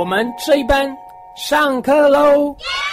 们这一班上课喽！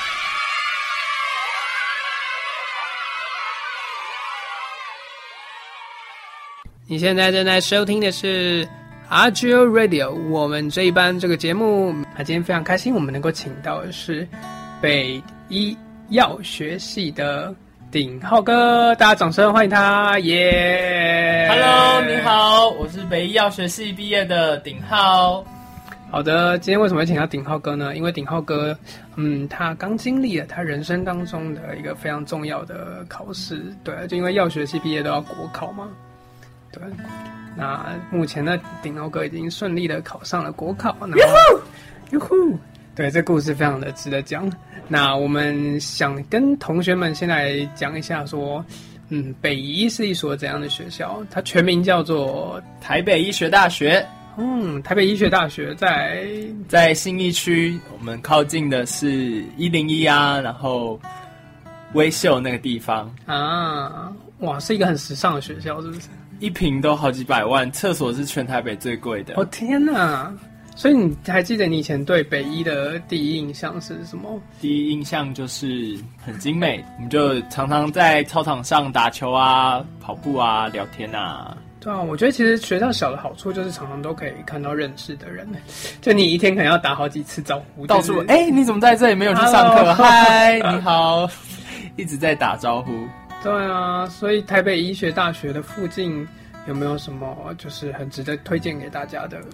你现在正在收听的是 RGO Radio， 我们这一班这个节目，今天非常开心，我们能够请到的是北医药学系的鼎浩哥，大家掌声欢迎他，耶、 Hello， 你好，我是北医药学系毕业的鼎浩。 好的，今天为什么会请到鼎浩哥呢？因为鼎浩哥，他刚经历了他人生当中的一个非常重要的考试，对，就因为药学系毕业都要国考嘛，对。那目前呢，鼎浩哥已经顺利的考上了国考，然后，哟呼，对，这故事非常的值得讲。那我们想跟同学们先来讲一下说，北医是一所怎样的学校？它全名叫做台北医学大学。 台北医学大学在信义区，我们靠近的是101啊，然后威秀那个地方啊，哇，是一个很时尚的学校，是不是？ 一坪都好几百万，厕所是全台北最贵的。 哦天哪！所以你还记得你以前对北医的第一印象是什么？ 第一印象就是很精美，我们就常常在操场上打球啊、跑步啊、聊天啊。 对啊，我觉得其实学校小的好处就是常常都可以看到认识的人，就你一天可能要打好几次招呼， 到处你怎么在这里没有去上课？嗨，你好，一直在打招呼。 对啊，所以台北医学大学的附近有没有什么就是很值得推荐给大家的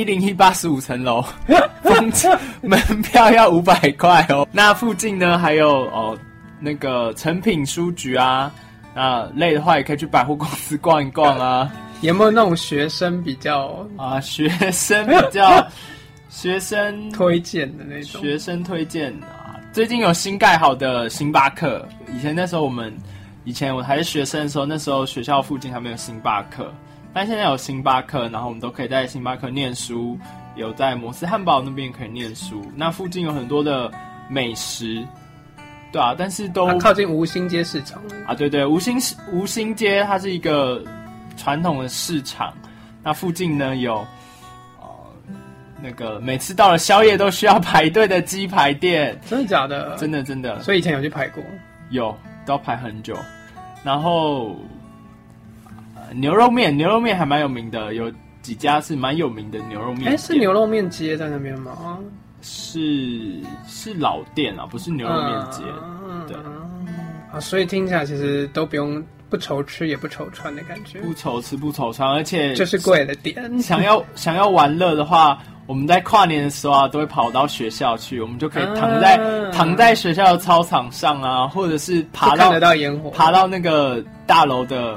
？10185层楼，门票要500块哦。那附近呢还有那个诚品书局啊。那累的话也可以去百货公司逛一逛啊。 有没有那种学生比较学生比较学生推荐的那种？ 学生推荐啊，最近有新盖好的星巴克。以前我还是学生的时候，那时候学校附近还没有星巴克，但现在有星巴克，然后我们都可以在星巴克念书，有在摩斯汉堡那边可以念书。那附近有很多的美食。对啊，但是都靠近吴兴街市场啊，对，吴兴街它是一个传统的市场，那附近呢有那个每次到了宵夜都需要排队的鸡排店。 真的假的？ 真的。 所以以前有去排过？ 有，都要排很久。然后牛肉面还蛮有名的，有几家是蛮有名的牛肉面。 是牛肉面街在那边吗？ 是老店啊，不是牛肉面街。对所以听起来其实都不愁吃也不愁穿的感觉， 不愁吃不愁穿，而且就是贵的点。 想要玩乐的话，我们在跨年的时候啊，都会跑到学校去，我们就可以躺在学校的操场上啊，或者是看得到烟火，爬到那个大楼的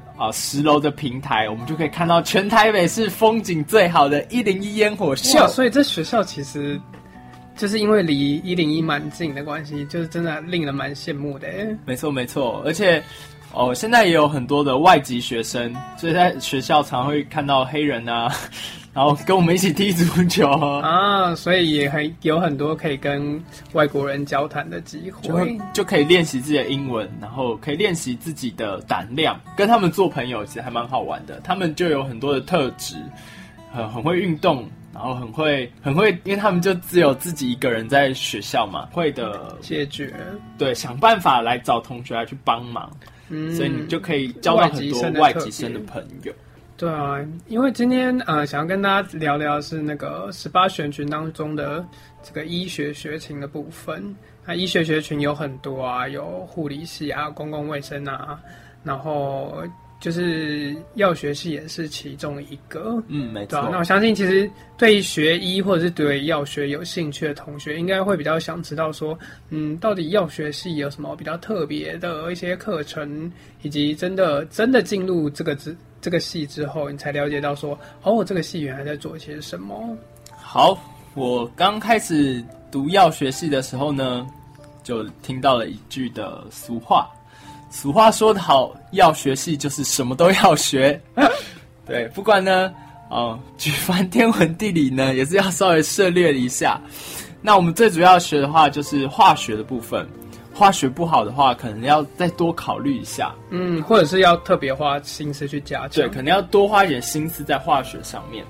10楼的平台，我们就可以看到全台北市风景最好的101烟火秀。 所以这学校其实就是因为离101蛮近的关系，就是真的令人蛮羡慕的。 没错，而且现在也有很多的外籍学生，所以在学校常会看到黑人啊，然后跟我们一起踢足球啊，所以也有很多可以跟外国人交谈的机会， 就可以练习自己的英文，然后可以练习自己的胆量，跟他们做朋友其实还蛮好玩的。他们就有很多的特质，很会运动，然后很会，因为他们就只有自己一个人在学校嘛，会的解决， 对，想办法来找同学来去帮忙，所以你就可以交到很多外籍生的朋友。 对啊，因为今天想要跟大家聊聊的是那个18选群当中的这个医学学群的部分。那医学学群有很多啊，有护理系啊、公共卫生啊，然后就是药学系也是其中一个。 没错。 那我相信其实对学医或者是对药学有兴趣的同学，应该会比较想知道说，到底药学系有什么比较特别的一些课程，以及真的进入这个系之后，你才了解到说，这个系原来在做些什么。 好，我刚开始读药学系的时候呢，就听到了一句的俗话。俗话说得好，药学系就是什么都要学。对，不管呢，举凡天文地理呢，也是要稍微涉猎一下。那我们最主要学的话，就是化学的部分。化学不好的话，可能要再多考虑一下。 或者是要特别花心思去加强。 对，可能要多花一点心思在化学上面。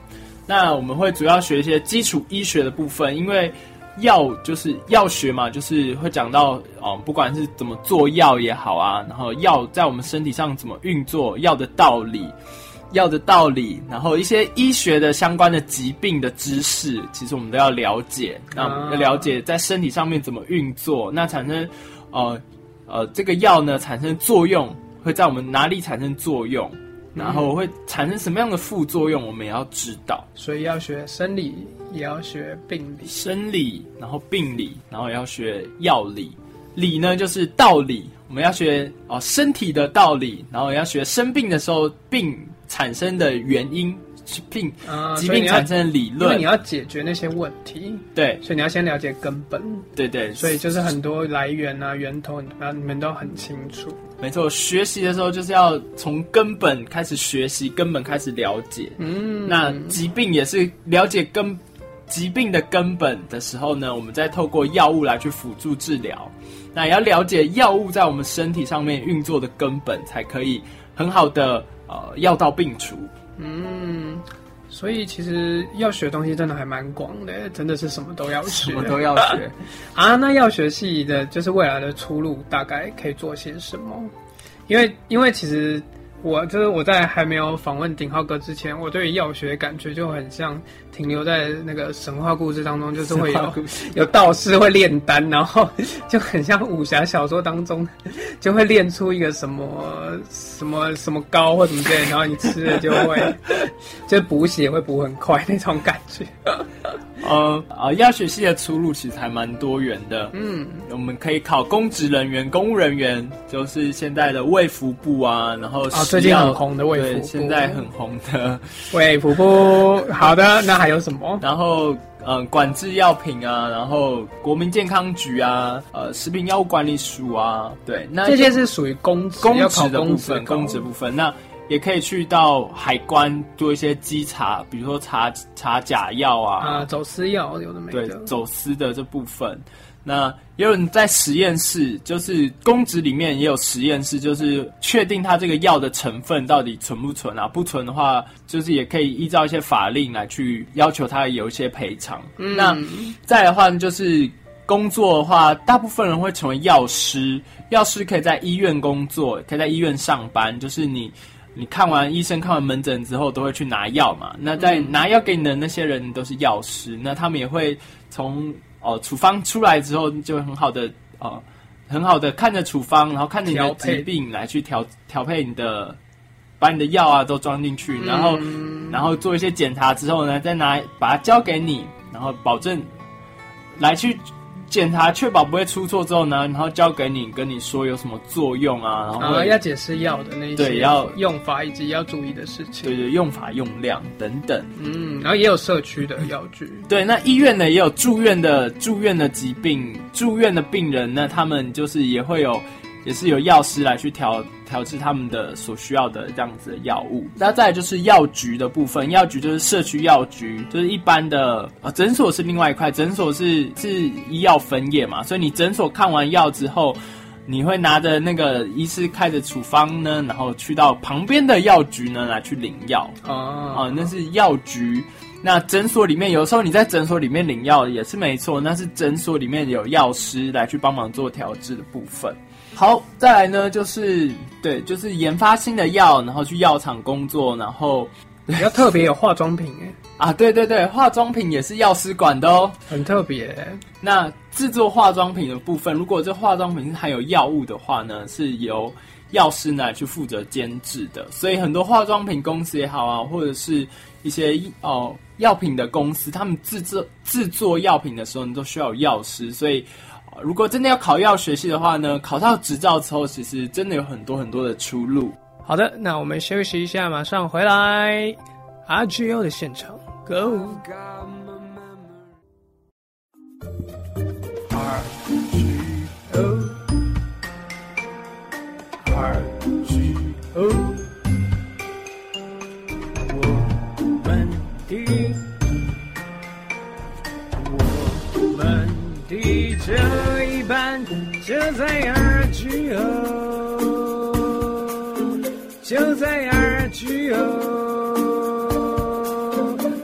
那我们会主要学一些基础医学的部分，因为药就是药学嘛，就是会讲到不管是怎么做药也好啊，然后药在我们身体上怎么运作，药的道理，然后一些医学的相关的疾病的知识，其实我们都要了解。那我们要了解在身体上面怎么运作，那产生这个药呢产生作用，会在我们哪里产生作用，然后会产生什么样的副作用，我们也要知道。 所以要学生理，也要学病理。 生理，然后病理，然后也要学药理。理呢就是道理，我们要学身体的道理，然后也要学生病的时候病产生的原因，疾病产生的理论， 因为你要解决那些问题， 对， 所以你要先了解根本， 对， 所以就是很多来源啊、源头，你们都很清楚。 没错，学习的时候就是要从根本开始学习，根本开始了解。那疾病也是了解疾病的根本的时候呢，我们再透过药物来去辅助治疗。那也要了解药物在我们身体上面运作的根本，才可以很好的药到病除。 所以其实要学的东西真的还蛮广的，真的是什么都要学， 什么都要学啊。那药学系的就是未来的出路大概可以做些什么？因为其实我在还没有访问鼎浩哥之前，我对于药学感觉就很像停留在那个神话故事当中，就是会有道士会炼丹，然后就很像武侠小说当中就会炼出一个什么膏或什么之类的，然后你吃了就补血会补很快那种感觉。 药学系的出路其实还蛮多元的。我们可以考公职人员、公务人员，就是现在的卫福部啊，然后最近很红的卫福部， 对，现在很红的卫福部。好的，那还有什么？ 然后管制药品啊，然后国民健康局啊，食品药物管理署啊，对，那这些是属于公职的部分，公职部分。那也可以去到海关做一些稽查，比如说查假药啊， 走私药有的没的， 对，走私的这部分。那也有人在实验室，就是公职里面也有实验室，就是确定它这个药的成分到底存不存啊？不存的话，就是也可以依照一些法令来去要求它有一些赔偿。那再来的话，就是工作的话，大部分人会成为药师。药师可以在医院工作，可以在医院上班，就是你医生看完门诊之后都会去拿药嘛，那在拿药给你的那些人都是药师，那他们也会从处方出来之后就很好的看着处方，然后看着你的疾病来去调配把你的药啊都装进去，然后做一些检查之后呢，再把它交给你，然后保证来去检查，确保不会出错之后呢，然后交给你，跟你说有什么作用啊，然后要解释药的那些用法以及要注意的事情， 对，用法用量等等， 然后也有社区的药局， 对，那医院呢也有住院的疾病，住院的病人，那他们就是也是有药师来去调制他们的所需要的这样子的药物。那再来就是药局的部分，药局就是社区药局，就是一般的诊所是另外一块，诊所是医药分业嘛，所以你诊所看完药之后，你会拿着那个医师开的处方呢，然后去到旁边的药局呢来去领药。那是药局。那诊所里面有时候你在诊所里面领药也是没错，那是诊所里面有药师来去帮忙做调制的部分。好，再来呢就是研发新的药，然后去药厂工作，然后比较特别有化妆品对，化妆品也是药师管的哦， 很特别。 那制作化妆品的部分，如果这化妆品是含有药物的话呢，是由药师来去负责监制的，所以很多化妆品公司也好啊，或者是一些药品的公司，他们制作药品的时候，你都需要有药师，所以如果真的要考药学系的话呢，考到执照之后，其实真的有很多很多的出路。 好的，那我们休息一下，马上回来 RGO 的现场 Go。 RGO 我们的这一班就在 RGO， 就在 RGO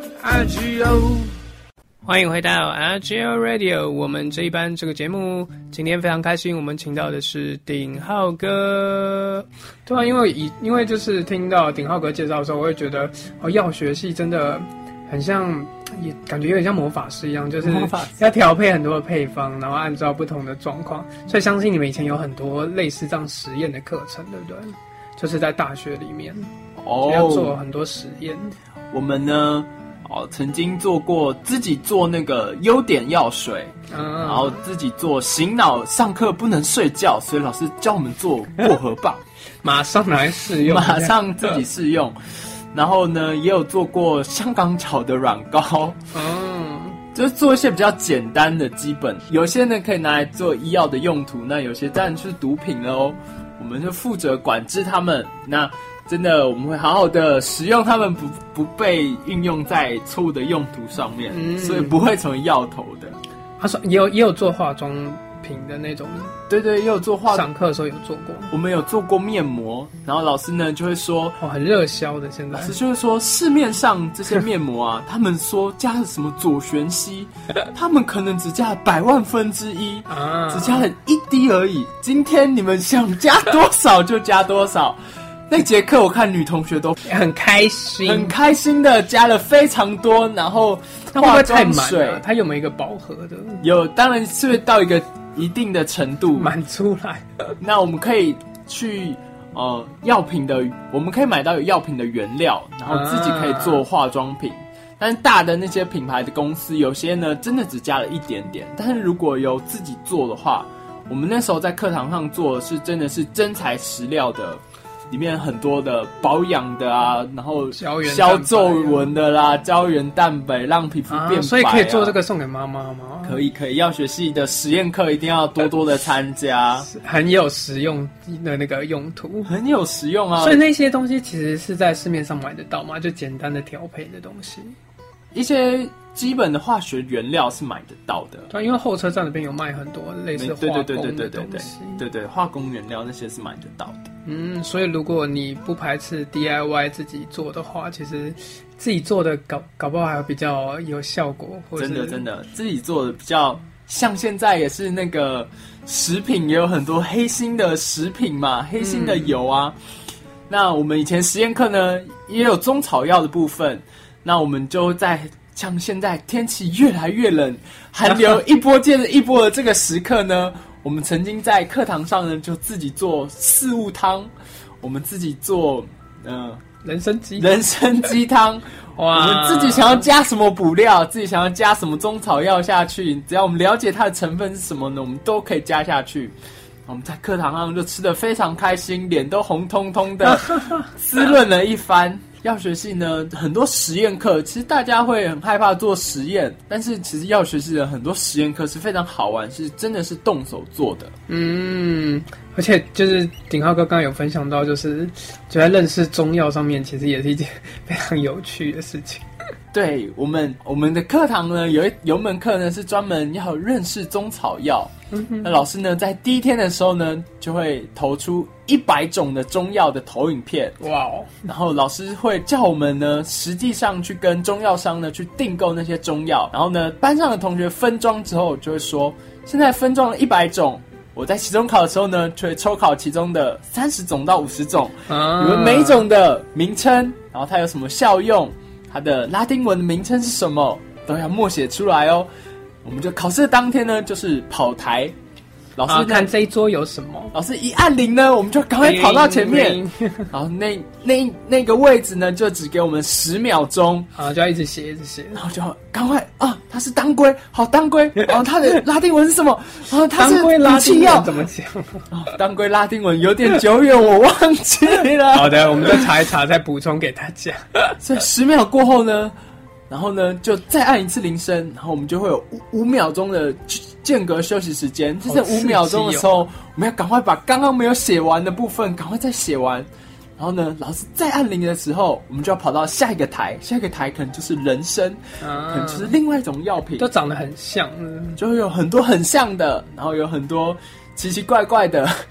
Agio。 欢迎回到 Agio Radio， 我们这一班这个节目今天非常开心，我们请到的是鼎浩哥。对啊，因为就是听到鼎浩哥介绍的时候，我会觉得药学系真的很像，也感觉有点像魔法师一样，就是要调配很多的配方，然后按照不同的状况。所以相信你们以前有很多类似这样实验的课程，对不对？就是在大学里面要做很多实验。 我们呢？曾经自己做那个优点药水，然后自己做醒脑，上课不能睡觉，所以老师教我们做薄荷棒， 马上来试用， 马上自己试用。然后呢，也有做过香港脚的软膏，就是做一些比较简单的基本，有些呢可以拿来做医药的用途，那有些当然就是毒品了哦。我们就负责管制他们，那真的我们会好好的使用它们，不被运用在错误的用途上面，所以不会成为药头的。 他说也有做化妆品的那种， 对，也有做上课的时候有做过， 我们有做过面膜，然后老师呢就会说， 很热销的，现在老师就会说市面上这些面膜啊，他们说加了什么左旋烯，他们可能只加了1/100,000,000只加了1滴而已。今天你们想加多少就加多少。那节课我看女同学都很开心的加了非常多，然后化妆水， 它有没有一个饱和的？ 有，当然是到一个一定的程度满出来。 那我们可以去药品的，我们可以买到有药品的原料，然后自己可以做化妆品。但是大的那些品牌的公司，有些呢真的只加了一点点。但是如果有自己做的话，我们那时候在课堂上做的是真的是真材实料的。里面很多的保养的啊，然后消皱纹的啦，胶原蛋白让皮肤变白所以可以做这个送给妈妈吗？ 可以，药学系的实验课一定要多的参加， 很有实用的那个用途， 很有实用啊。 所以那些东西其实是在市面上买得到吗？就简单的调配的东西， 一些基本的化学原料是买得到的。 对，因为后车站那边有卖很多类似化工的东西， 对，化工原料那些是买得到的。 所以如果你不排斥 DIY 自己做的话，其实自己做的搞不好还比较有效果。或者真的，自己做的比较像现在也是那个食品也有很多黑心的食品嘛，黑心的油啊。那我们以前实验课呢也有中草药的部分，那我们就在像现在天气越来越冷，寒流一波接着一波的这个时刻呢，我们曾经在课堂上呢就自己做四物汤，我们自己做人参鸡汤。哇！我们自己想要加什么补料，自己想要加什么中草药下去，只要我们了解它的成分是什么呢，我们都可以加下去。我们在课堂上就吃得非常开心，脸都红彤彤的，滋润了一番。药学系呢，很多实验课，其实大家会很害怕做实验，但是其实药学系的很多实验课是非常好玩，是真的是动手做的。 而且就是鼎浩哥刚刚有分享到，就在认识中药上面，其实也是一件非常有趣的事情。 对，我们的课堂呢，有一门课呢是专门要认识中草药。那老师呢在第一天的时候呢，就会投出100种的中药的投影片。哇哦！然后老师会叫我们呢，实际上去跟中药商呢去订购那些中药。然后呢，班上的同学分装之后，就会说，现在分装了100种。我在期中考的时候呢，就会抽考其中的30种到50种，你们每一种的名称，然后它有什么效用，它的拉丁文的名称是什么，都要默写出来哦。我们就考试的当天呢，就是跑台，老师看这一桌有什么， 老师一按铃呢，我们就赶快跑到前面，然后那个位置呢，就只给我们10秒钟， 就要一直写， 然后就赶快它是当归，好当归，然后它的拉丁文是什么？它是补气药， 怎么讲？ 当归拉丁文有点久远，我忘记了。 好的，我们再查一查，再补充给大家。 所以10秒过后呢，然后呢就再按一次铃声，然后我们就会有5秒钟的间隔休息时间。就在5秒钟的时候，我们要赶快把刚刚没有写完的部分赶快再写完。然后呢，老师再按铃的时候，我们就要跑到下一个台，下一个台可能就是人参，可能就是另外一种药品， 都长得很像， 就会有很多很像的，然后有很多奇奇怪怪的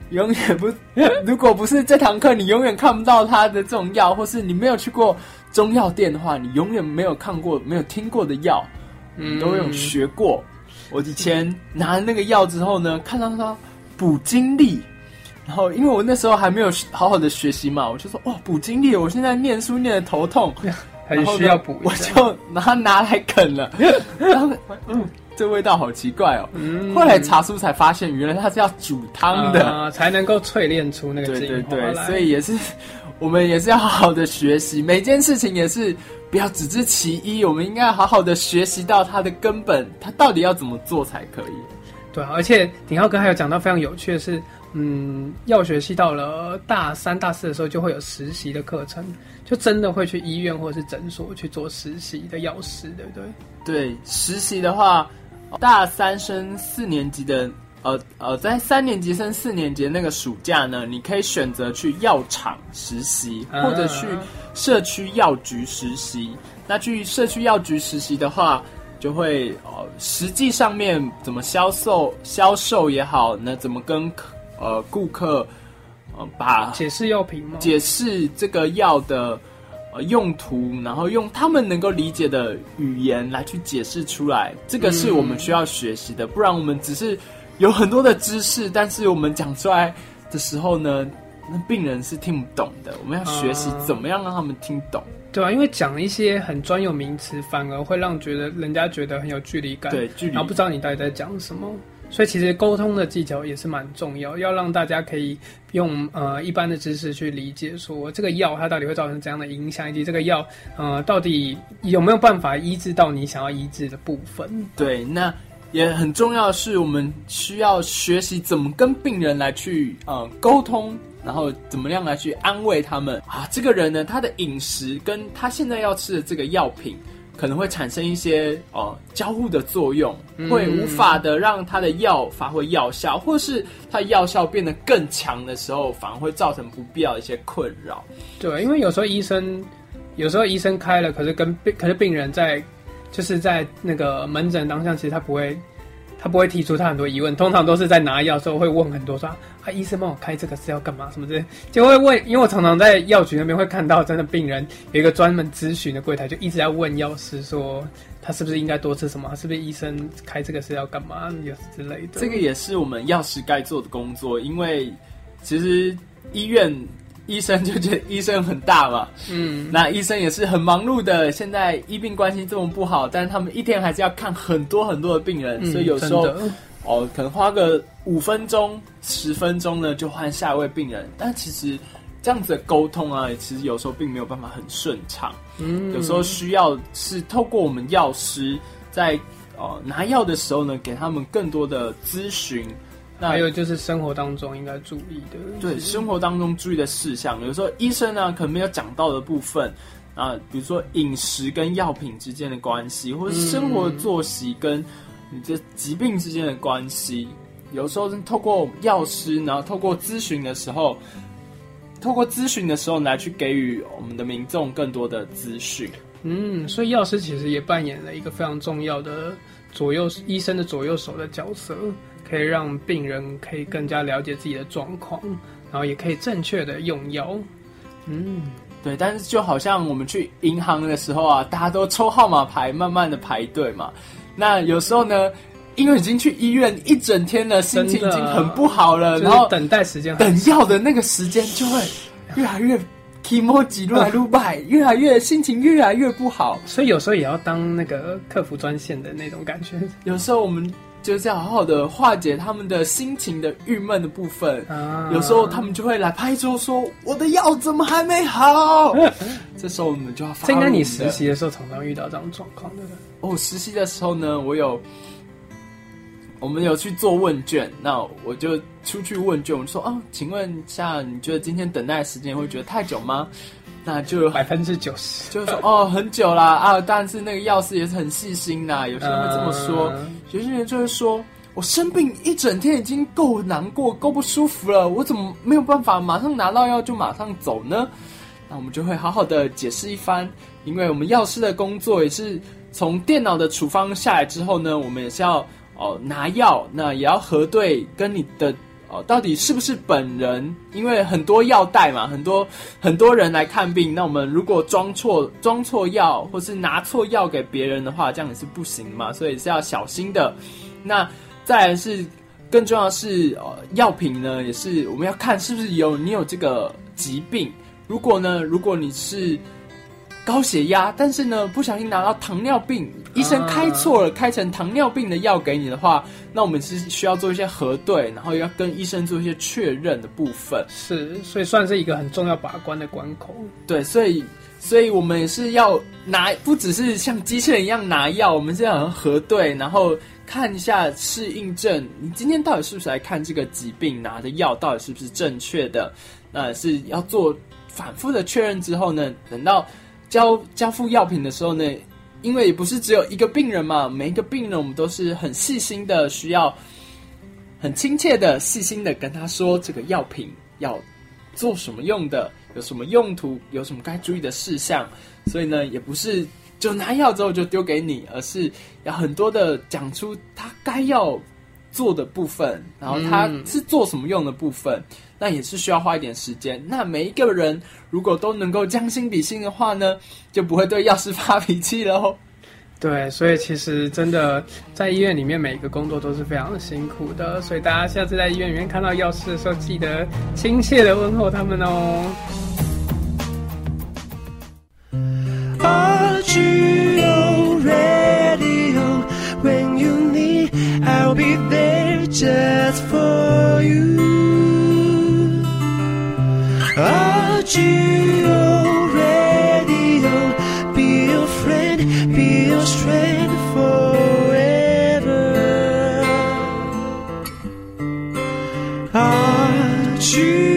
永远不，如果不是这堂课，你永远看不到它的这种药，或是你没有去过中药店的话，你永远没有看过、没有听过的药，都有学过。我以前拿那个药之后呢，看到它补精力，然后因为我那时候还没有好好的学习嘛，我就说哇，补精力，我现在念书念得头痛， 很需要补， 我就拿来啃了，然后这味道好奇怪哦。后来查书才发现，原来它是要煮汤的， 才能够淬炼出那个精华来。 对，所以也是我们也是要好好的学习，每件事情也是不要只知其一，我们应该要好好的学习到它的根本，它到底要怎么做才可以。 对啊，而且鼎浩哥还有讲到非常有趣的是，药学系到了大3、大4的时候就会有实习的课程，就真的会去医院或者是诊所去做实习的药师，对不对？ 对，实习的话，大3升4年级的，在3年级升4年级的那个暑假呢，你可以选择去药厂实习，或者去社区药局实习。那去社区药局实习的话，就会实际上面怎么销售也好，那怎么跟顾客把解释药品吗？ 解释这个药的用途，然后用他们能够理解的语言来去解释出来，这个是我们需要学习的。不然我们只是有很多的知识，但是我们讲出来的时候呢，那病人是听不懂的。我们要学习怎么样让他们听懂。 对啊，因为讲一些很专有名词，反而会让人家觉得很有距离感， 对，距离， 然后不知道你到底在讲什么。所以其实沟通的技巧也是蛮重要，要让大家可以用一般的知识去理解说这个药它到底会造成怎样的影响，以及这个药到底有没有办法医治到你想要医治的部分。 对，那也很重要的是，我们需要学习怎么跟病人来去沟通，然后怎么样来去安慰他们啊。这个人呢，他的饮食跟他现在要吃的这个药品，可能会产生一些交互的作用，会无法的让他的药发挥药效，或是他的药效变得更强的时候，反而会造成不必要的一些困扰。 对，因为有时候医生开了，可是病人在那个门诊当下，其实他不会提出他很多疑问，通常都是在拿药的时候会问很多说医生帮我开这个是要干嘛什么之类，就会问，因为我常常在药局那边会看到真的病人有一个专门咨询的柜台，就一直在问药师说他是不是应该多吃什么，是不是医生开这个是要干嘛有之类的。 这个也是我们药师该做的工作，因为其实医生就觉得医生很大嘛，那医生也是很忙碌的。现在医病关系这么不好，但是他们一天还是要看很多很多的病人，所以有时候可能花个5分钟、10分钟呢，就换下一位病人。但其实这样子的沟通啊，其实有时候并没有办法很顺畅。有时候需要是透过我们药师在拿药的时候呢，给他们更多的咨询。那还有就是生活当中应该注意的， 对，生活当中注意的事项，有时候医生呢可能没有讲到的部分啊，比如说饮食跟药品之间的关系，或者是生活作息跟你的疾病之间的关系，有时候透过药师，然后透过咨询的时候来去给予我们的民众更多的资讯。 所以药师其实也扮演了一个非常重要的医生的左右手的角色，可以让病人可以更加了解自己的状况，然后也可以正确的用药。 对，但是就好像我们去银行的时候啊，大家都抽号码牌，慢慢的排队嘛。那有时候呢，因为已经去医院一整天了，心情已经很不好了，然后等待时间等药的那个时间就会越来越emoji 越来越败，越来越心情越来越不好。 所以有时候也要当那个客服专线的那种感觉。 有时候我们就是要好好的化解他们的心情的郁闷的部分。有时候他们就会来拍桌说：“我的药怎么还没好？”这时候我们就要发。 这应该你实习的时候常常遇到这样的状况，对不对？ 实习的时候呢，我们有去做问卷，那我就出去问卷，我就说请问一下，你觉得今天等待的时间会觉得太久吗？那就有 90%， 就是说很久啦但是那个药师也是很细心啦，有些人会这么说，有些人就会说我生病一整天已经够难过、够不舒服了，我怎么没有办法马上拿到药就马上走呢？那我们就会好好的解释一番，因为我们药师的工作也是从电脑的处方下来之后呢，我们也是要拿药，那也要核对跟你的到底是不是本人？因为很多药袋嘛，很多人来看病，那我们如果装错药，或是拿错药给别人的话，这样也是不行嘛，所以是要小心的。那再来是更重要的是，药品呢也是我们要看是不是你有这个疾病。如果你是高血压，但是呢不小心拿到糖尿病，医生开错了，开成糖尿病的药给你的话，那我们是需要做一些核对，然后要跟医生做一些确认的部分。 是，所以算是一个很重要把关的关口。 对，所以我们也是要不只是像机器人一样拿药，我们是要核对，然后看一下适应症，你今天到底是不是来看这个疾病，拿的药到底是不是正确的，那是要做反复的确认之后呢，等到交付药品的时候呢，因为也不是只有一个病人嘛，每一个病人我们都是很细心的，需要很亲切的细心的跟他说这个药品要做什么用的，有什么用途，有什么该注意的事项。所以呢也不是就拿药之后就丢给你，而是要很多的讲出他该要做的部分，然后他是做什么用的部分，那也是需要花一点时间。那每一个人如果都能够将心比心的话呢，就不会对药师发脾气了哦。 对，所以其实真的在医院里面每一个工作都是非常辛苦的，所以大家下次在医院里面看到药师的时候，记得亲切的问候他们哦。 RGO Radio, when you need, I'll be there just for you. RGO Radio, be your friend, be your strength forever. RGO。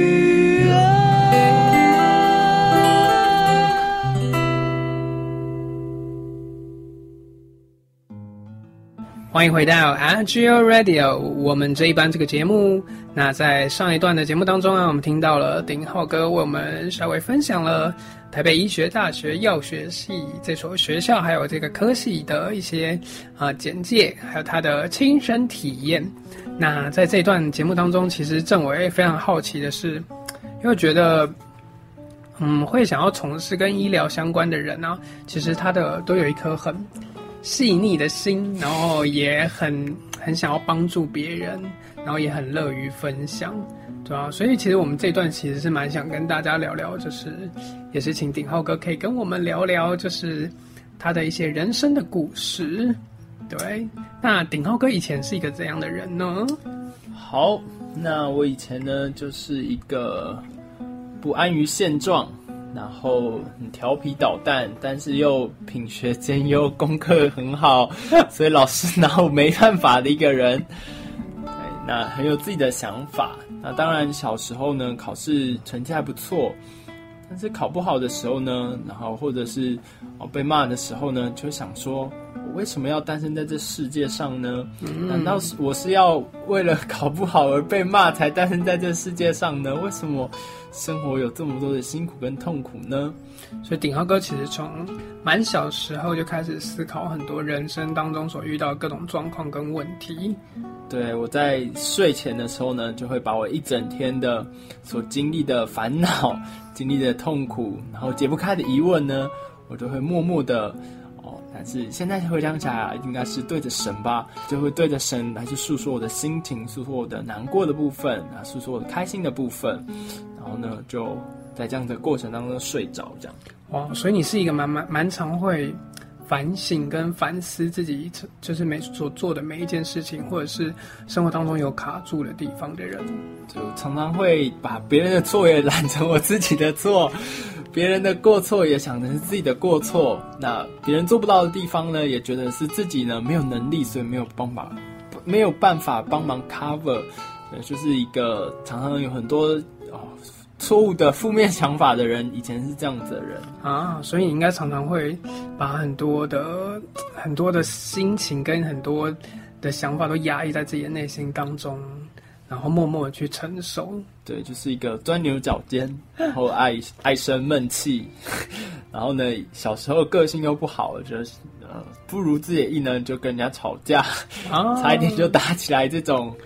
欢迎回到 RGO Radio， 我们这一班这个节目。那在上一段的节目当中啊，我们听到了鼎浩哥为我们稍微分享了台北医学大学药学系这所学校还有这个科系的一些简介，还有他的亲身体验。那在这段节目当中，其实政委非常好奇的是，因为觉得会想要从事跟医疗相关的人啊，其实他的都有一颗很细腻的心，然后也很想要帮助别人，然后也很乐于分享，对啊，所以其实我们这一段其实是蛮想跟大家聊聊，就是也是请鼎浩哥可以跟我们聊聊，就是他的一些人生的故事。对，那鼎浩哥以前是一个怎样的人呢？ 好，那我以前呢就是一个不安于现状，然后很调皮捣蛋，但是又品学兼优，功课很好，所以老师拿我没办法的一个人。对，那很有自己的想法。那当然小时候呢，考试成绩还不错，但是考不好的时候呢，然后或者是被骂的时候呢，就会想说，我为什么要诞生在这世界上呢？难道我是要为了考不好而被骂才诞生在这世界上呢？为什么生活有这么多的辛苦跟痛苦呢？ 所以鼎浩哥其实从蛮小时候就开始思考很多人生当中所遇到的各种状况跟问题。 对，我在睡前的时候呢，就会把我一整天的所经历的烦恼、经历的痛苦，然后解不开的疑问呢，我就会默默的但是现在回想起来，应该是对着神吧，就会对着神来去诉说我的心情，诉说我的难过的部分，诉说我的开心的部分，然后呢，就在这样的过程当中睡着，这样。 哇，所以你是一个蛮常会反省跟反思自己，就是所做的每一件事情，或者是生活当中有卡住的地方的人， 就常常会把别人的错也揽成我自己的错。别人的过错也想成是自己的过错，那别人做不到的地方呢，也觉得是自己呢没有能力，所以没有办法帮忙 cover， 就是一个常常有很多错误的负面想法的人，以前是这样子的人啊，所以你应该常常会把很多的心情跟很多的想法都压抑在自己的内心当中，然后默默的去承受。 对，就是一个钻牛角尖，然后爱生闷气，然后呢，小时候个性又不好，就是不如自己的意呢，就跟人家吵架，差一点就打起来这种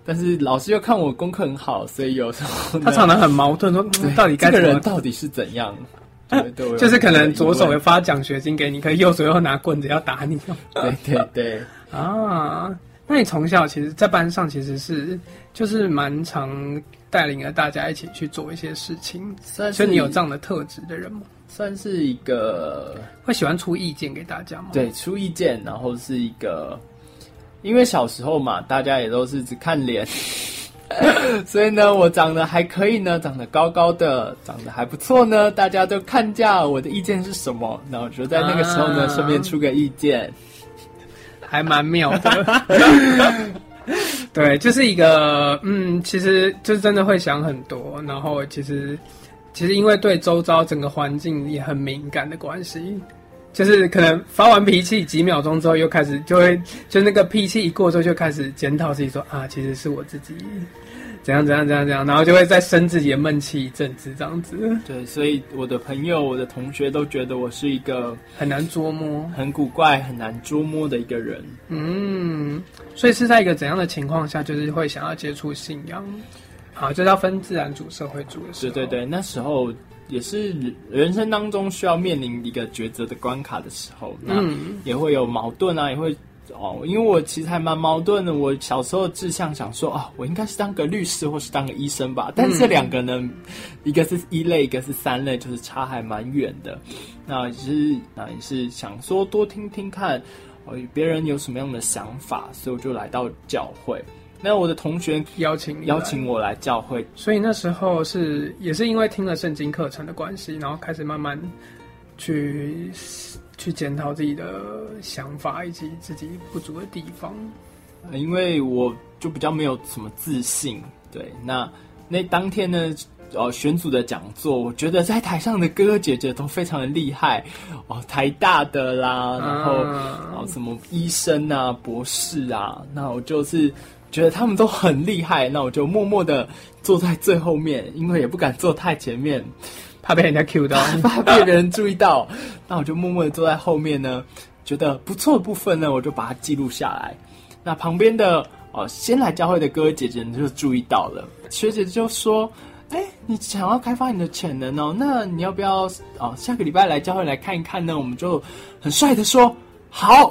但是老师又看我功课很好，所以有时候他常常很矛盾，说到底该这个怎么人到底是怎样？ 就是可能左手有发奖学金给你，可是右手又拿棍子要打你。 对啊，那你从小其实，在班上其实是就是蛮常带领着大家一起去做一些事情，所以你有这样的特质的人吗？ 算是一个会喜欢出意见给大家吗？ 对，出意见，然后是一个，因为小时候嘛，大家也都是只看脸。所以呢，我长得还可以呢，长得高高的，长得还不错呢，大家都看价我的意见是什么，然后就在那个时候呢，顺便出个意见， 还蛮妙的。对，就是一个其实就真的会想很多，然后其实因为对周遭整个环境也很敏感的关系。就是可能发完脾气几秒钟之后，又开始就那个脾气一过之后，就开始检讨自己说啊，其实是我自己怎样，然后就会再生自己的闷气一阵子这样子。 对，所以我的朋友、我的同学都觉得我是一个很难捉摸、 很古怪、很难捉摸的一个人。 所以是在一个怎样的情况下，就是会想要接触信仰？好，就是要分自然主、社会主的时候。 对，那时候。也是人生当中需要面临一个抉择的关卡的时候，那也会有矛盾啊，也会因为我其实还蛮矛盾的。我小时候志向想说我应该是当个律师或是当个医生吧，但是这两个呢，一个是一类，一个是三类，就是差还蛮远的。那也是想说多听听看别人有什么样的想法，所以我就来到教会。那我的同学邀请我来教会， 所以那时候也是因为听了圣经课程的关系，然后开始慢慢去检讨自己的想法以及自己不足的地方。 因为我就比较没有什么自信，对，那当天呢，选组的讲座，我觉得在台上的哥哥姐姐都非常的厉害台大的啦，然后什么医生啊、博士啊，那我就是觉得他们都很厉害，那我就默默的坐在最后面，因为也不敢坐太前面， 怕被人家 cue 到， 怕被别人注意到。那我就默默的坐在后面呢，觉得不错的部分呢，我就把它记录下来。那旁边的先来教会的哥哥姐姐就注意到了，学姐就说：“你想要开发你的潜能那你要不要下个礼拜来教会来看一看呢？”我们就很帅的说：“好。”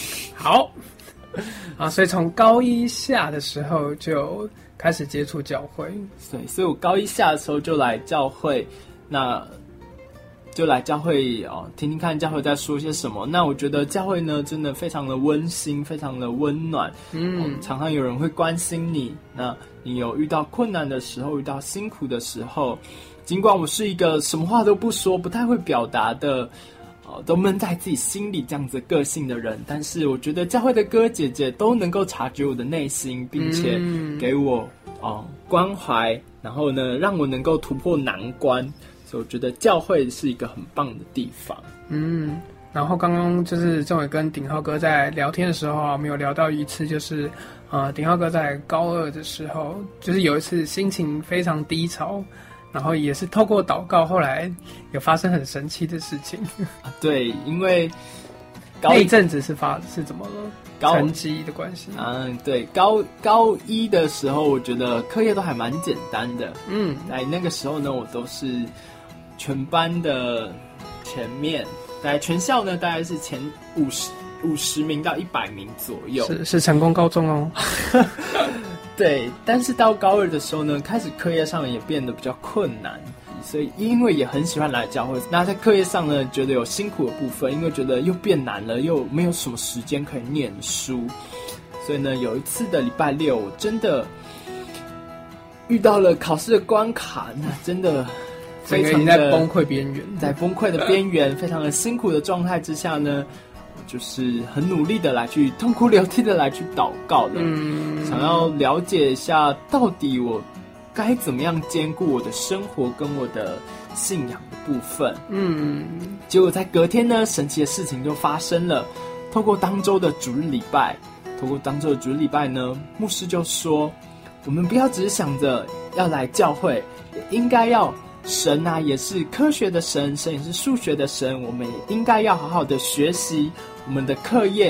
所以从高一下的时候就开始接触教会。 对，所以我高一下的时候就来教会，那就来教会听听看教会在说些什么。那我觉得教会呢，真的非常的温馨，非常的温暖。常常有人会关心你。那你有遇到困难的时候，遇到辛苦的时候，尽管我是一个什么话都不说，不太会表达的。都闷在自己心里这样子个性的人，但是我觉得教会的哥哥姐姐都能够察觉我的内心，并且给我关怀，然后呢让我能够突破难关，所以我觉得教会是一个很棒的地方。 然后刚刚就是政委跟鼎浩哥在聊天的时候我们有聊到一次，就是鼎浩哥在高二的时候，就是有一次心情非常低潮，然后也是透过祷告，后来有发生很神奇的事情。 对，因为那一阵子是怎么了？成绩的关系。 对，高一的时候，我觉得课业都还蛮简单的。在那个时候呢，我都是全班的前面，在全校呢大概是前50名到100名左右。 是成功高中哦。 对，但是到高二的时候呢，开始课业上也变得比较困难，所以因为也很喜欢来教会，那在课业上呢，觉得有辛苦的部分，因为觉得又变难了，又没有什么时间可以念书，所以呢，有一次的礼拜六，我真的遇到了考试的关卡，那真的非常的在崩溃边缘， 在崩溃的边缘，非常的辛苦的状态之下呢。就是很努力的来去痛哭流涕的来去祷告的，想要了解一下到底我该怎么样兼顾我的生活跟我的信仰的部分。结果在隔天呢，神奇的事情就发生了。透过当周的主日礼拜呢，牧师就说，我们不要只是想着要来教会，也应该要神啊也是科学的神，神也是数学的神，我们也应该要好好的学习我们的课业，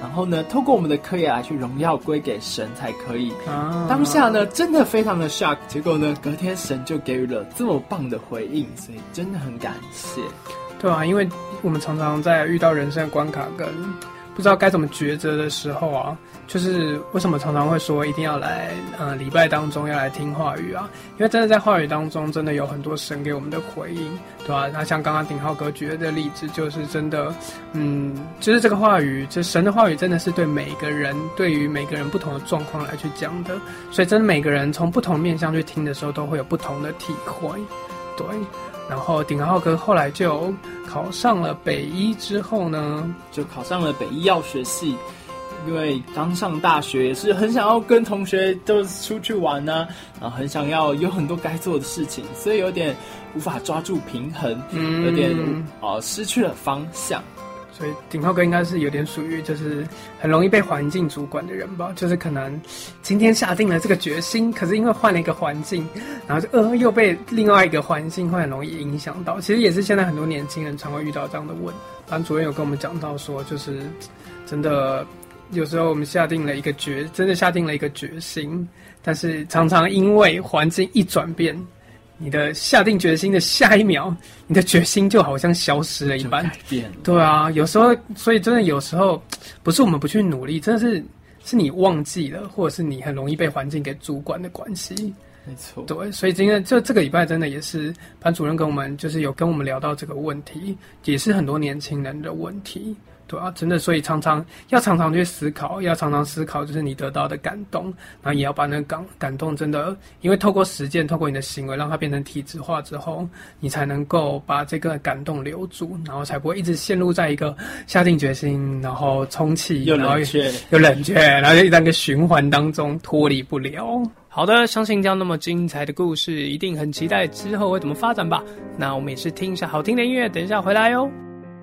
然后呢，透过我们的课业来去荣耀归给神才可以。 啊， 当下呢，真的非常的 shock， 结果呢，隔天神就给予了这么棒的回应，所以真的很感谢。 对啊，因为我们常常在遇到人生的关卡跟不知道该怎么抉择的时候啊，就是为什么常常会说一定要来礼拜当中要来听话语啊？因为真的在话语当中，真的有很多神给我们的回应，对吧？那像刚刚鼎浩哥举的例子，就是真的，就是这个话语，就是神的话语，真的是对每个人，对于每个人不同的状况来去讲的，所以真的每个人从不同面向去听的时候，都会有不同的体会，对。然后鼎浩哥后来就考上了北医之后呢， 就考上了北医药学系。因为刚上大学也是很想要跟同学都出去玩啊，然后很想要有很多该做的事情，所以有点无法抓住平衡，有点失去了方向。 所以鼎浩哥应该是有点属于就是很容易被环境主管的人吧，就是可能今天下定了这个决心，可是因为换了一个环境，然后就又被另外一个环境会很容易影响到。其实也是现在很多年轻人常会遇到这样的问题。班主任有跟我们讲到说，就是真的有时候我们真的下定了一个决心，但是常常因为环境一转变，你的下定决心的下一秒，你的决心就好像消失了一般， 改变了。 对啊，有时候，所以真的有时候不是我们不去努力，真的是你忘记了，或者是你很容易被环境给主管的关系。 没错， 对，所以今天这个礼拜真的也是班主任跟我们就是有跟我们聊到这个问题，也是很多年轻人的问题。对啊，真的，所以常常去思考，要常常思考，就是你得到的感动，然后也要把那个感动真的，因为透过实践，透过你的行为，让它变成体制化之后，你才能够把这个感动留住，然后才不会一直陷入在一个下定决心，然后充气， 又冷却， 然后就在一个循环当中脱离不了。好的，相信这样那么精彩的故事，一定很期待之后会怎么发展吧。那我们也是听一下好听的音乐，等一下回来哟。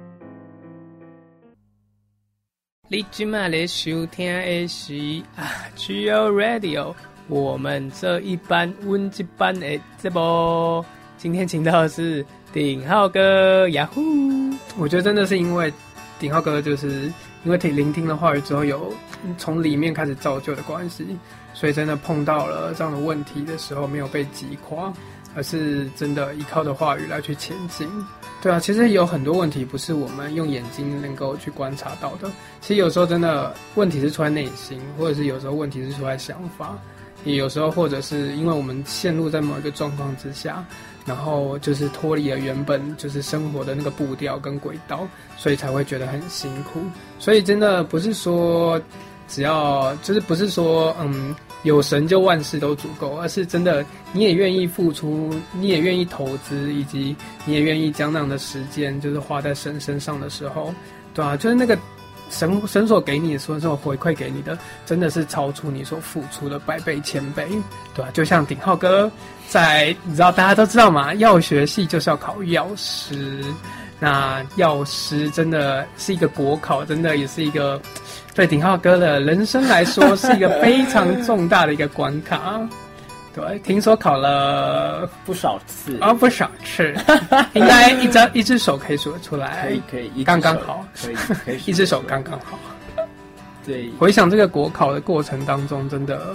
你今晚来收听的是GO Radio， 我们这一班温一班的节目。今天请到的是鼎浩哥呀呼！我觉得真的是因为鼎浩哥就是因为聆听了话语之后，有从里面开始造就的关系，所以真的碰到了这样的问题的时候，没有被击垮，而是真的依靠着话语来去前进。对啊，其实有很多问题不是我们用眼睛能够去观察到的。其实有时候真的问题是出在内心，或者是有时候问题是出在想法，也有时候或者是因为我们陷入在某一个状况之下，然后就是脱离了原本就是生活的那个步调跟轨道，所以才会觉得很辛苦。所以真的不是说只要就是不是说有神就万事都足够，而是真的你也愿意付出，你也愿意投资，以及你也愿意将那样的时间就是花在神身上的时候，对啊，就是那个神所给你的所回馈给你的，真的是超出你所付出的100倍1000倍，对啊，就像鼎浩哥你知道大家都知道嘛，药学系就是要考药师，那药师真的是一个国考，真的也是一个对鼎浩哥的人生来说是一个非常重大的一个关卡。对，听说考了不少次不少次，应该一只手可以数得出来， 可以， 刚刚好， 可以一只手刚刚好。 对， 回想这个国考的过程当中，真的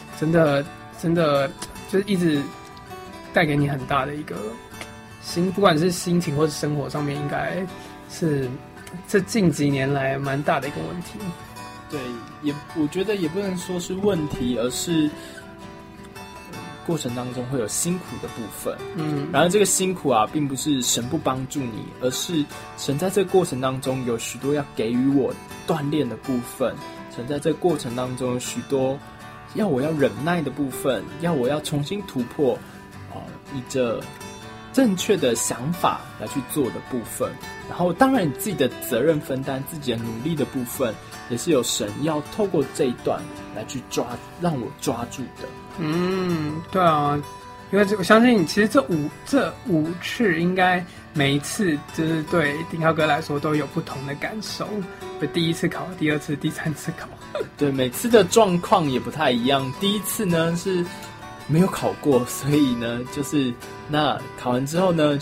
就是一直带给你很大的一个不管是心情或是生活上面，应该是这近几年来蛮大的一个问题。 对，我觉得也不能说是问题，而是过程当中会有辛苦的部分。然后这个辛苦啊，并不是神不帮助你，而是神在这个过程当中有许多要给予我锻炼的部分。神在这个过程当中有许多要我要忍耐的部分，要我要重新突破以着正确的想法来去做的部分。然后当然你自己的责任分担，自己的努力的部分，也是有神要透过这一段来去让我抓住的。 对啊，因为我相信其实这五次应该每一次就是对鼎浩哥来说都有不同的感受，就第一次考，第二次，第三次考。 对，每次的状况也不太一样。第一次呢是没有考过，所以呢就是那考完之后呢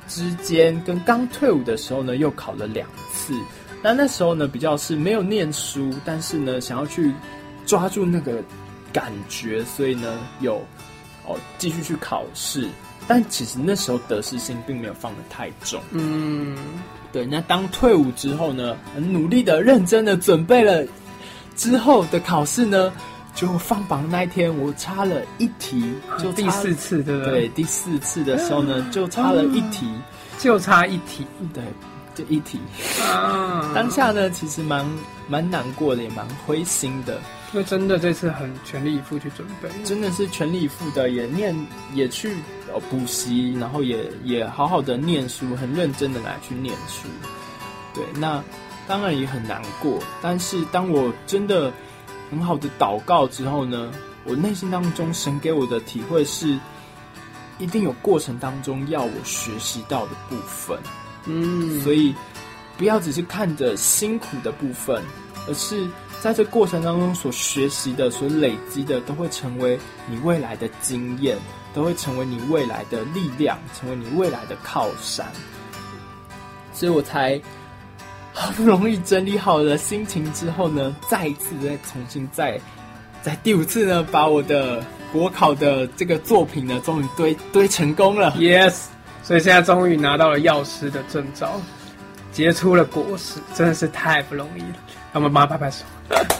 之间跟刚退伍的时候呢，又考了2次。那时候呢，比较是没有念书，但是呢，想要去抓住那个感觉，所以呢，有继续去考试。但其实那时候得失心并没有放得太重。对。那当退伍之后呢，很努力的、认真的准备了之后的考试呢，就放榜那一天，我差了1题，就第4次，对不对？ 对，第4次的时候呢，就差了1题， 就差1题， 对，就1题。当下呢，其实蛮难过的，也蛮灰心的。 因为真的这次很全力以赴去准备， 真的是全力以赴的，也去补习，然后也好好的念书，很认真的来去念书。对，那当然也很难过，但是当我真的很好的祷告之后呢，我内心当中神给我的体会是，一定有过程当中要我学习到的部分。所以不要只是看着辛苦的部分，而是在这过程当中所学习的、所累积的，都会成为你未来的经验，都会成为你未来的力量，成为你未来的靠山。所以我才好不容易整理好了心情之后呢，再一次再重新在第5次呢，把我的国考的这个作品呢，终于堆成功了。 Yes， 所以现在终于拿到了药师的证照，结出了果实，真的是太不容易了。让我们帮他拍拍手。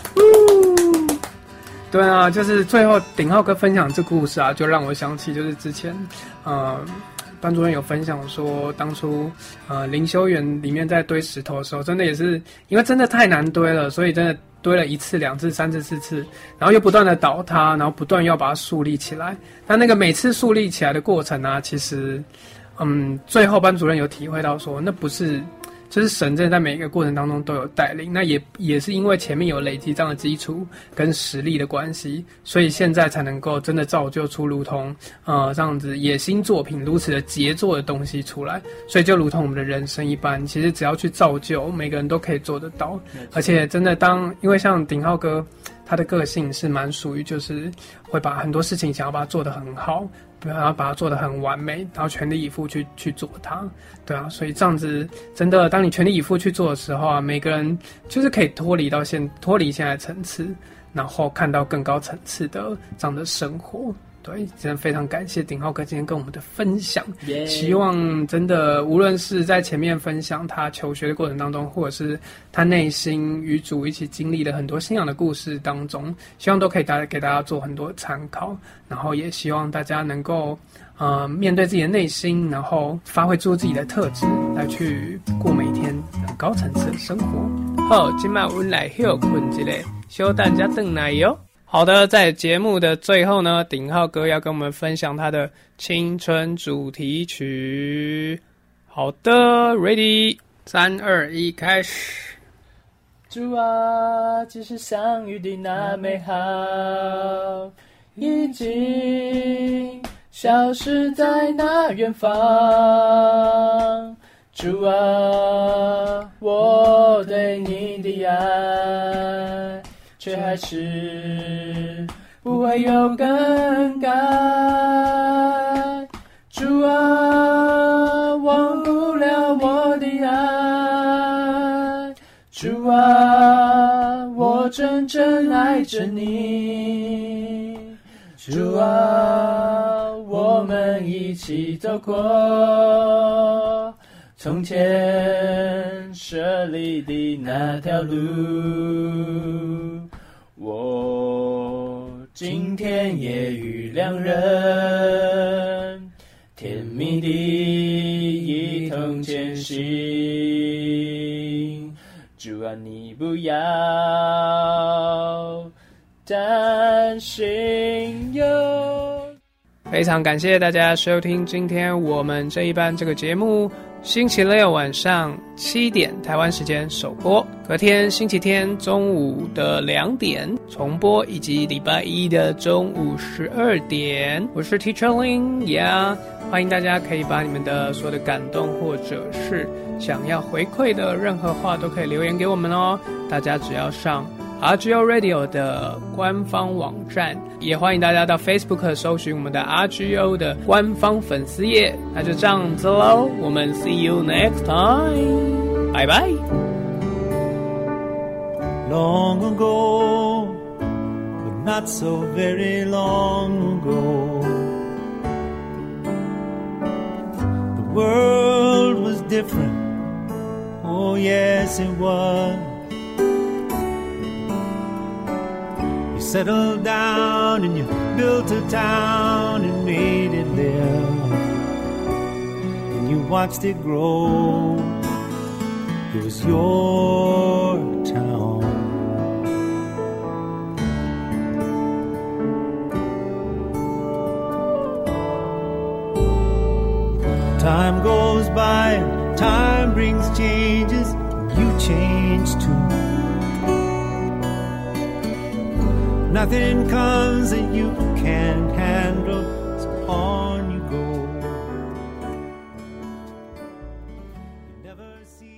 对啊，就是最后鼎浩哥分享这故事啊，就让我想起就是之前班主任有分享说，当初灵修园里面在堆石头的时候，真的也是因为真的太难堆了，所以真的堆了1次、2次、3次、4次，然后又不断的倒塌，然后不断要把它树立起来。但那个每次树立起来的过程啊，其实最后班主任有体会到说，那不是。就是神真的在每一个过程当中都有带领，那也是因为前面有累积这样的基础跟实力的关系，所以现在才能够真的造就出如同这样子野心作品如此的杰作的东西出来。所以就如同我们的人生一般，其实只要去造就，每个人都可以做得到。而且真的因为像鼎浩哥他的个性是蛮属于就是会把很多事情想要把它做得很好，然后把它做得很完美，然后全力以赴去做它。对啊，所以这样子真的，当你全力以赴去做的时候啊，每个人就是可以脱离现在层次，然后看到更高层次的这样的生活。对，真的非常感谢鼎浩哥今天跟我们的分享。希望真的无论是在前面分享他求学的过程当中，或者是他内心与主一起经历了很多信仰的故事当中，希望都可以给大家做很多参考。然后也希望大家能够面对自己的内心，然后发挥出自己的特质，来去过每一天很高层次的生活。好，今晚我们来休困一下，小等下回来哟。好的，在节目的最后呢，鼎浩哥要跟我们分享他的青春主题曲。好的 ，Ready， 3、2、1，开始。 主啊，只是相遇的那美好，已经消失在那远方。主啊，我对你的爱却还是不会有更改。主啊，忘不了我的爱。主啊，我真正爱着你。主啊，我们一起走过从前设立的那条路，我今天也与两人甜蜜地一同前行。主啊，你不要担心哟。 非常感谢大家收听今天我们这一班这个节目，星期六晚上7点台湾时间首播，隔天星期天中午的2点重播，以及礼拜一的中午12点。我是 Teacher Lin， 欢迎大家可以把你们的所有的感动或者是想要回馈的任何话都可以留言给我们哦。大家只要上 RGO Radio 的官方网站，也欢迎大家到 Facebook 搜寻我们的 RGO 的官方粉丝页。那就这样子喽，我们 see you next time， 拜拜。 Long ago, but not so very long ago, the world was different. Oh yes, it was. You settled down and you built a town and made it live, and you watched it grow. It was your town. Time goes by, time brings changes, you change too. Nothing comes that you can't handle, so on you go. You never see